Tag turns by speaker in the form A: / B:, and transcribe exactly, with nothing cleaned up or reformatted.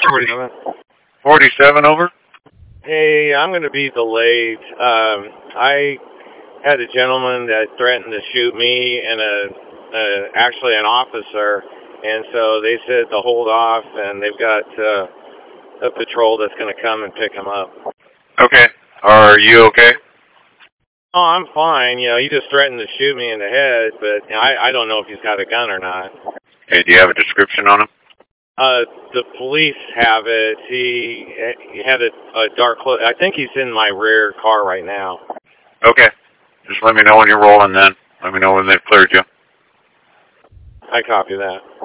A: forty-seven.
B: forty-seven over?
A: Hey, I'm going to be delayed. Um, I had a gentleman that threatened to shoot me and a, a actually an officer, and so they said to hold off, and they've got uh, a patrol that's going to come and pick him up.
B: Okay. Are you okay?
A: Oh, I'm fine. You know, he just threatened to shoot me in the head, but I, I don't know if he's got a gun or not.
B: Hey, do you have a description on him?
A: Uh, the police have it. He, he had a, a dark clo- I think he's in my rear car right now.
B: Okay. Just let me know when you're rolling then. Let me know when they've cleared you.
A: I copy that.